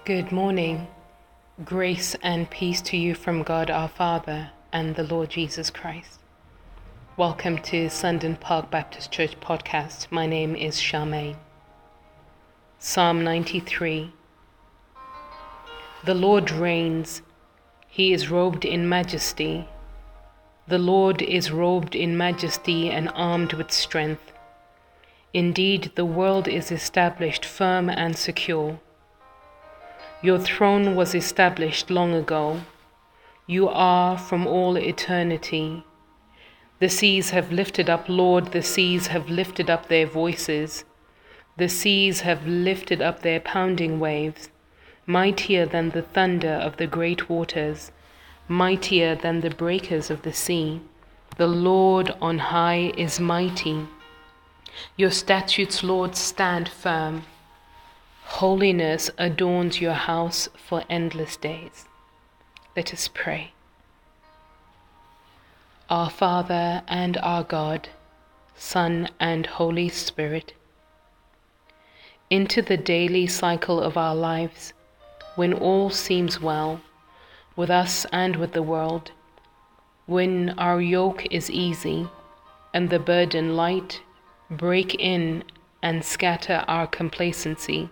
Good morning. Grace and peace to you from God our Father and the Lord Jesus Christ. Welcome to Sundon Park Baptist Church podcast. My name is Charmaine. Psalm 93. The Lord reigns. He is robed in majesty. The Lord is robed in majesty and armed with strength. Indeed, the world is established firm and secure. Your throne was established long ago. You are from all eternity. The seas have lifted up, Lord, the seas have lifted up their voices. The seas have lifted up their pounding waves, mightier than the thunder of the great waters, mightier than the breakers of the sea. The Lord on high is mighty. Your statutes, Lord, stand firm. Holiness adorns your house for endless days. Let us pray. Our Father and our God, Son and Holy Spirit, into the daily cycle of our lives, when all seems well, with us and with the world, when our yoke is easy and the burden light, break in and scatter our complacency.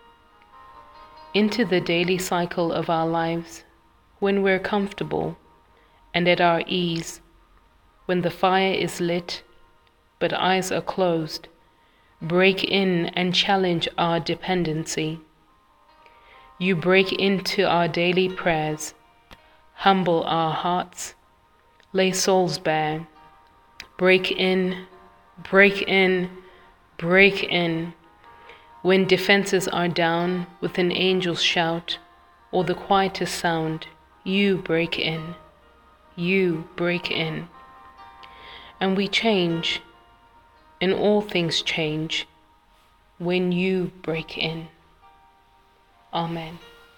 Into the daily cycle of our lives, when we're comfortable and at our ease, when the fire is lit but eyes are closed, break in and challenge our dependency. You break into our daily prayers, humble our hearts, lay souls bare, break in, break in, break in. When defenses are down with an angel's shout or the quietest sound, you break in. You break in. And we change, and all things change when you break in. Amen.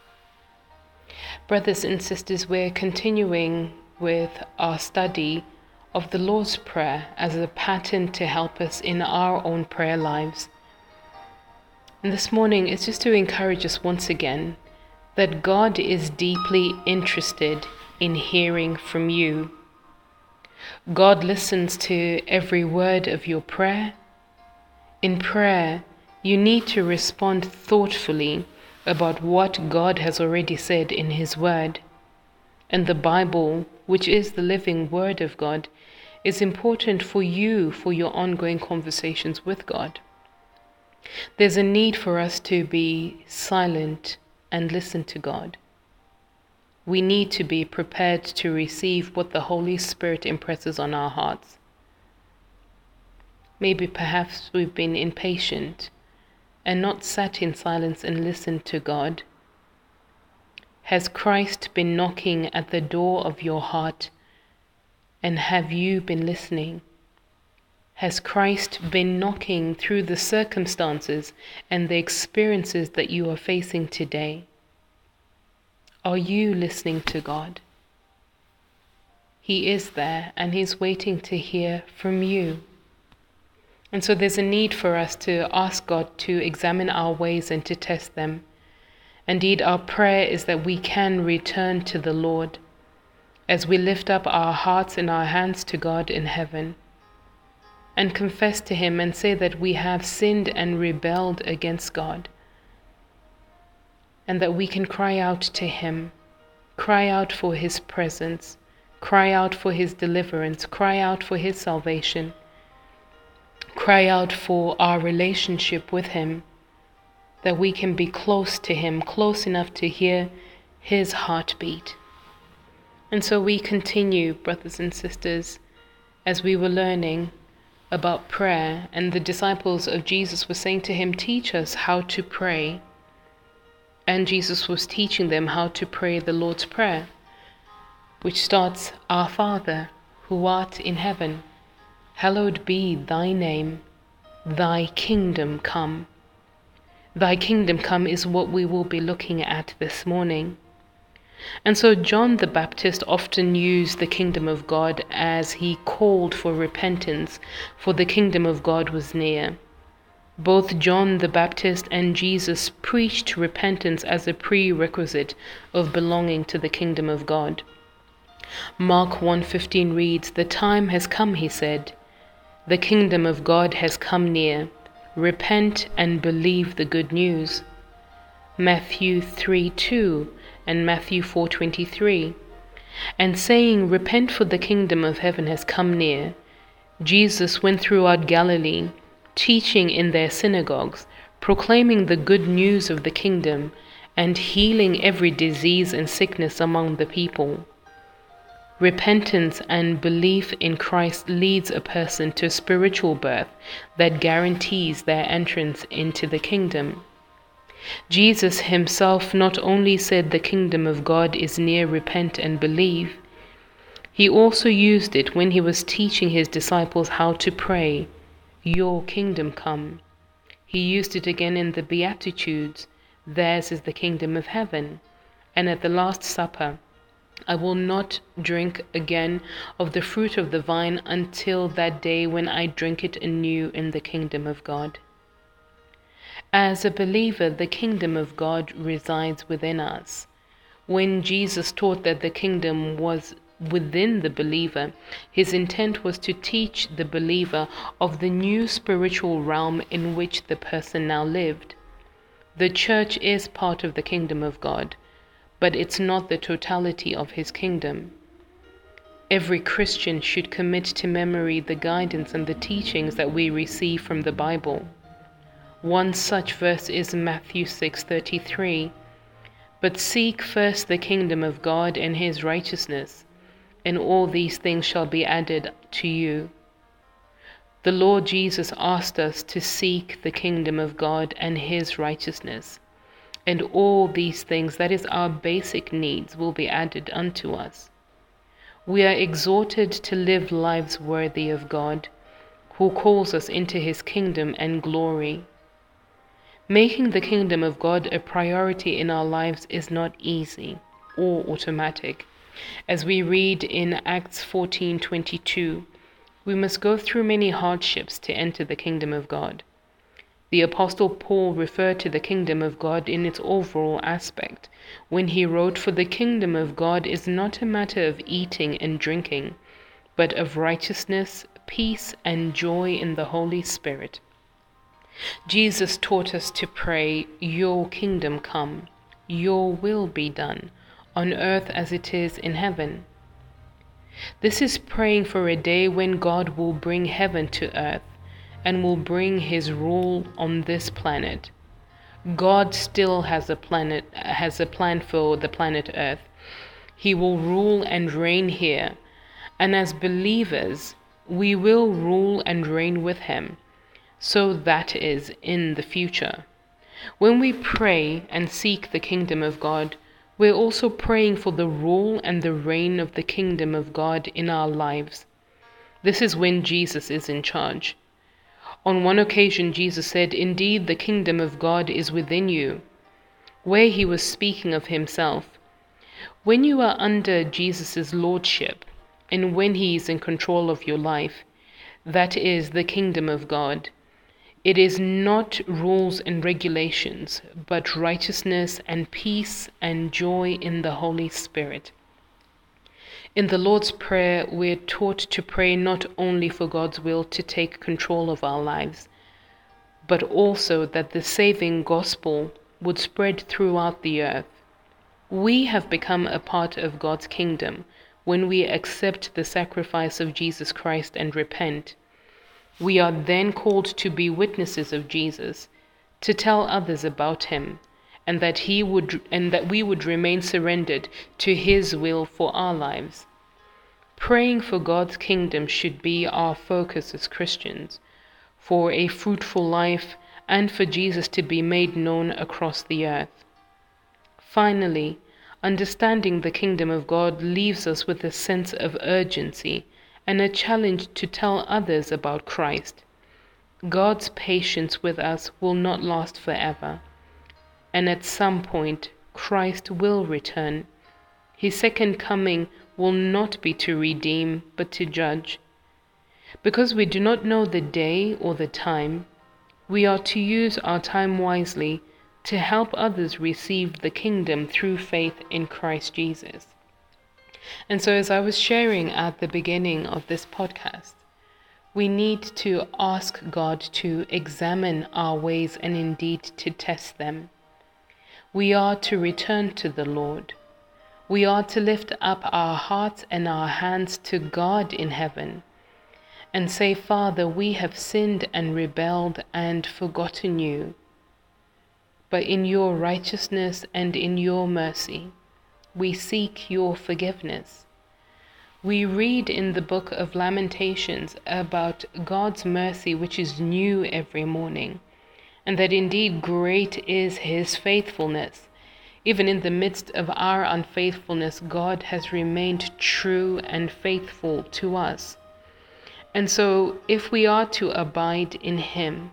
Brothers and sisters, we're continuing with our study of the Lord's Prayer as a pattern to help us in our own prayer lives. And this morning is just to encourage us once again that God is deeply interested in hearing from you. God listens to every word of your prayer. In prayer, you need to respond thoughtfully about what God has already said in His Word. And the Bible, which is the living Word of God, is important for you for your ongoing conversations with God. There's a need for us to be silent and listen to God. We need to be prepared to receive what the Holy Spirit impresses on our hearts. Maybe perhaps we've been impatient and not sat in silence and listened to God. Has Christ been knocking at the door of your heart, and have you been listening? Has Christ been knocking through the circumstances and the experiences that you are facing today? Are you listening to God? He is there and He's waiting to hear from you. And so there's a need for us to ask God to examine our ways and to test them. Indeed, our prayer is that we can return to the Lord as we lift up our hearts and our hands to God in heaven, and confess to Him and say that we have sinned and rebelled against God, and that we can cry out to Him, cry out for His presence, cry out for His deliverance, cry out for His salvation, cry out for our relationship with Him, that we can be close to Him, close enough to hear His heartbeat. And so we continue, brothers and sisters, as we were learning about prayer, and the disciples of Jesus were saying to Him, teach us how to pray. And Jesus was teaching them how to pray the Lord's Prayer, which starts, Our Father, who art in heaven, hallowed be thy name, thy kingdom come. Thy kingdom come is what we will be looking at this morning. And so John the Baptist often used the kingdom of God as he called for repentance, for the kingdom of God was near. Both John the Baptist and Jesus preached repentance as a prerequisite of belonging to the kingdom of God. Mark 1:15 reads, "The time has come," he said. "The kingdom of God has come near. Repent and believe the good news." Matthew 3:2 and Matthew 4:23. And saying, "Repent, for the kingdom of heaven has come near," Jesus went throughout Galilee, teaching in their synagogues, proclaiming the good news of the kingdom, and healing every disease and sickness among the people. Repentance and belief in Christ leads a person to a spiritual birth that guarantees their entrance into the kingdom. Jesus himself not only said the kingdom of God is near, repent and believe, he also used it when he was teaching his disciples how to pray, "Your kingdom come." He used it again in the Beatitudes, "Theirs is the kingdom of heaven," and at the Last Supper, "I will not drink again of the fruit of the vine until that day when I drink it anew in the kingdom of God." As a believer, the kingdom of God resides within us. When Jesus taught that the kingdom was within the believer, his intent was to teach the believer of the new spiritual realm in which the person now lived. The church is part of the kingdom of God, but it's not the totality of his kingdom. Every Christian should commit to memory the guidance and the teachings that we receive from the Bible. One such verse is Matthew 6:33. "But seek first the kingdom of God and his righteousness, and all these things shall be added to you." The Lord Jesus asked us to seek the kingdom of God and his righteousness, and all these things, that is our basic needs, will be added unto us. We are exhorted to live lives worthy of God, who calls us into his kingdom and glory. Making the kingdom of God a priority in our lives is not easy or automatic. As we read in Acts 14:22, we must go through many hardships to enter the kingdom of God. The Apostle Paul referred to the kingdom of God in its overall aspect when he wrote, "For the kingdom of God is not a matter of eating and drinking, but of righteousness, peace, and joy in the Holy Spirit." Jesus taught us to pray, "Your kingdom come, your will be done, on earth as it is in heaven." This is praying for a day when God will bring heaven to earth and will bring his rule on this planet. God still has a plan for the planet Earth. He will rule and reign here, and as believers, we will rule and reign with him. So that is in the future. When we pray and seek the kingdom of God, we're also praying for the rule and the reign of the kingdom of God in our lives. This is when Jesus is in charge. On one occasion, Jesus said, "Indeed, the kingdom of God is within you," where he was speaking of himself. When you are under Jesus' lordship, and when he is in control of your life, that is the kingdom of God. It is not rules and regulations, but righteousness and peace and joy in the Holy Spirit. In the Lord's Prayer, we're taught to pray not only for God's will to take control of our lives, but also that the saving gospel would spread throughout the earth. We have become a part of God's kingdom when we accept the sacrifice of Jesus Christ and repent. We are then called to be witnesses of Jesus, to tell others about him, and that we would remain surrendered to his will for our lives. Praying for God's kingdom should be our focus as Christians, for a fruitful life and for Jesus to be made known across the earth. Finally, understanding the kingdom of God leaves us with a sense of urgency and a challenge to tell others about Christ. God's patience with us will not last forever, and at some point Christ will return. His second coming will not be to redeem, but to judge. Because we do not know the day or the time, We are to use our time wisely to help others receive the kingdom through faith in Christ Jesus. And so, as I was sharing at the beginning of this podcast, we need to ask God to examine our ways and indeed to test them. We are to return to the Lord. We are to lift up our hearts and our hands to God in heaven and say, Father, we have sinned and rebelled and forgotten you. But in your righteousness and in your mercy, we seek your forgiveness. We read in the book of Lamentations about God's mercy, which is new every morning, and that indeed great is his faithfulness. Even in the midst of our unfaithfulness, God has remained true and faithful to us. And so if we are to abide in him,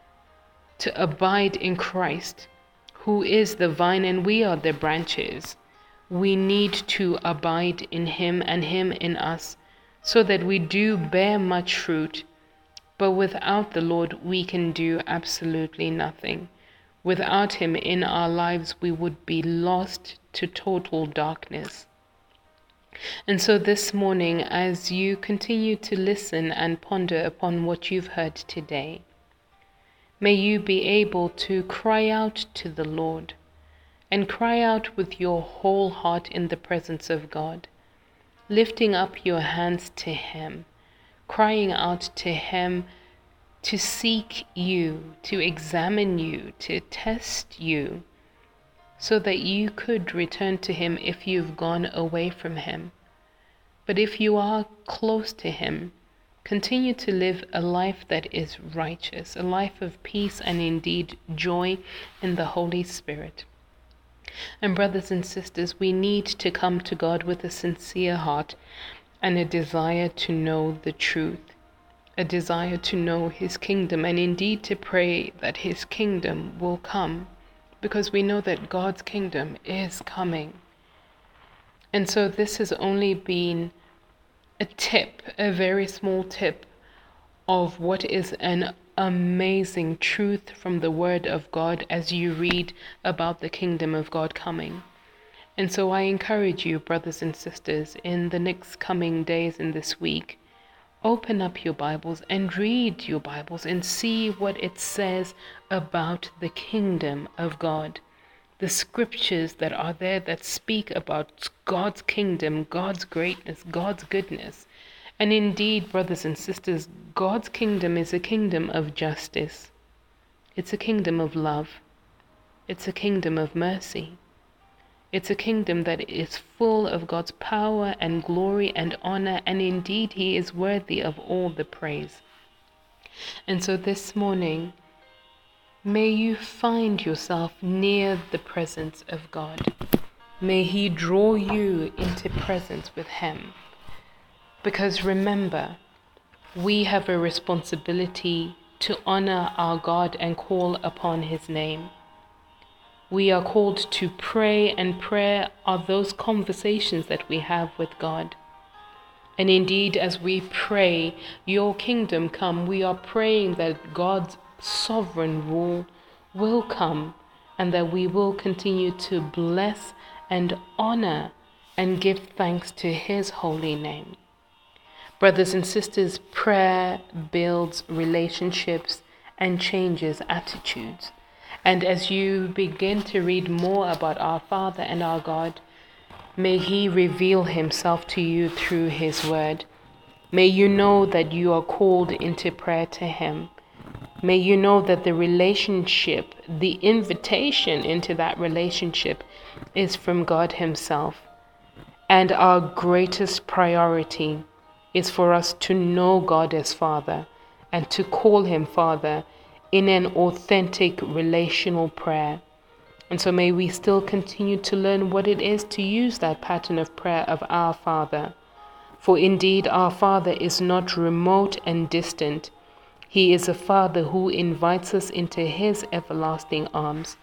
to abide in Christ, who is the vine and we are the branches, we need to abide in him and him in us, so that we do bear much fruit. But without the Lord, we can do absolutely nothing. Without him in our lives, we would be lost to total darkness. And so this morning, as you continue to listen and ponder upon what you've heard today, may you be able to cry out to the Lord, and cry out with your whole heart in the presence of God, lifting up your hands to him, crying out to him to seek you, to examine you, to test you, so that you could return to him if you've gone away from him. But if you are close to him, continue to live a life that is righteous, a life of peace and indeed joy in the Holy Spirit. And brothers and sisters, we need to come to God with a sincere heart and a desire to know the truth, a desire to know his kingdom, and indeed to pray that his kingdom will come, because we know that God's kingdom is coming. And so this has only been a tip, a very small tip of what is an amazing truth from the Word of God as you read about the kingdom of God coming. And so I encourage you, brothers and sisters, in the next coming days in this week, open up your Bibles and read your Bibles and see what it says about the kingdom of God. The scriptures that are there that speak about God's kingdom, God's greatness, God's goodness. And indeed, brothers and sisters, God's kingdom is a kingdom of justice. It's a kingdom of love. It's a kingdom of mercy. It's a kingdom that is full of God's power and glory and honor, and indeed he is worthy of all the praise. And so this morning, may you find yourself near the presence of God. May he draw you into presence with him. Because remember, we have a responsibility to honor our God and call upon his name. We are called to pray, and prayer are those conversations that we have with God. And indeed, as we pray, your kingdom come, we are praying that God's sovereign rule will come, and that we will continue to bless and honor and give thanks to his holy name. Brothers and sisters, prayer builds relationships and changes attitudes. And as you begin to read more about our Father and our God, may he reveal himself to you through his word. May you know that you are called into prayer to him. May you know that the relationship, the invitation into that relationship is from God himself. And our greatest priority is for us to know God as Father and to call him Father in an authentic relational prayer. And so may we still continue to learn what it is to use that pattern of prayer of our Father. For indeed our Father is not remote and distant. He is a Father who invites us into his everlasting arms.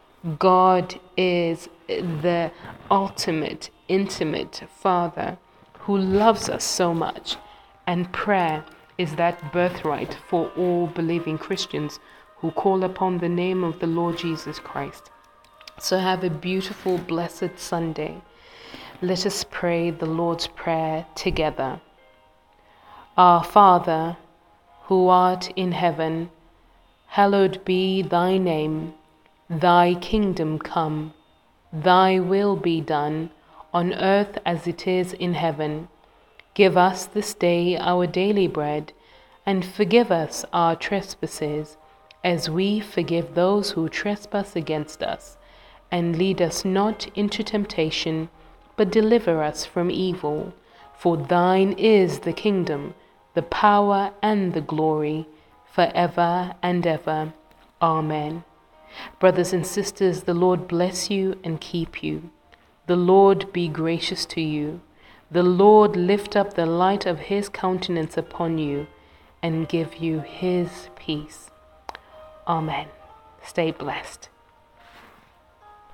God is the ultimate, intimate Father who loves us so much. And prayer is that birthright for all believing Christians who call upon the name of the Lord Jesus Christ. So have a beautiful, blessed Sunday. Let us pray the Lord's Prayer together. Our Father, who art in heaven, hallowed be thy name. Thy kingdom come. Thy will be done, on earth as it is in heaven. Give us this day our daily bread, and forgive us our trespasses, as we forgive those who trespass against us. And lead us not into temptation, but deliver us from evil. For thine is the kingdom, the power, and the glory, forever and ever. Amen. Brothers and sisters, the Lord bless you and keep you. The Lord be gracious to you. The Lord lift up the light of his countenance upon you and give you his peace. Amen. Stay blessed.